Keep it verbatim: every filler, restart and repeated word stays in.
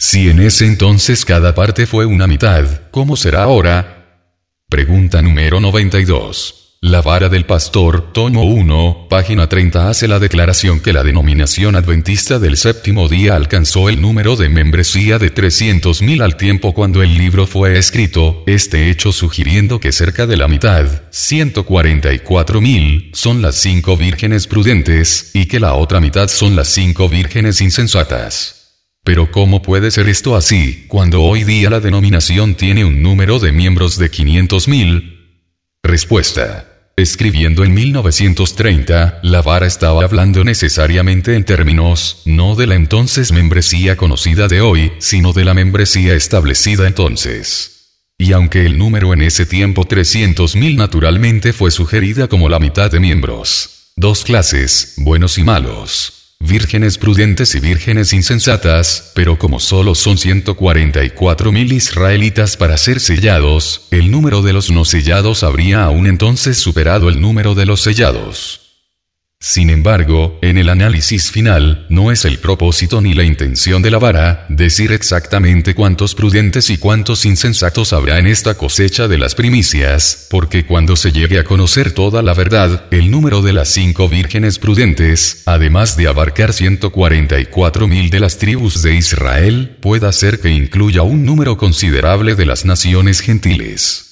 Si en ese entonces cada parte fue una mitad, ¿cómo será ahora? Pregunta número noventa y dos. La Vara del Pastor, tomo uno, página treinta hace la declaración que la denominación adventista del séptimo día alcanzó el número de membresía de trescientos mil al tiempo cuando el libro fue escrito, este hecho sugiriendo que cerca de la mitad, ciento cuarenta y cuatro mil, son las cinco vírgenes prudentes, y que la otra mitad son las cinco vírgenes insensatas. Pero ¿cómo puede ser esto así, cuando hoy día la denominación tiene un número de miembros de quinientos mil? Respuesta. Escribiendo en mil novecientos treinta, la Vara estaba hablando necesariamente en términos, no de la entonces membresía conocida de hoy, sino de la membresía establecida entonces. Y aunque el número en ese tiempo trescientos mil naturalmente fue sugerida como la mitad de miembros, dos clases, buenos y malos, vírgenes prudentes y vírgenes insensatas, pero como solo son ciento cuarenta y cuatro mil israelitas para ser sellados, el número de los no sellados habría aún entonces superado el número de los sellados. Sin embargo, en el análisis final, no es el propósito ni la intención de la Vara decir exactamente cuántos prudentes y cuántos insensatos habrá en esta cosecha de las primicias, porque cuando se llegue a conocer toda la verdad, el número de las cinco vírgenes prudentes, además de abarcar ciento cuarenta y cuatro mil de las tribus de Israel, pueda ser que incluya un número considerable de las naciones gentiles.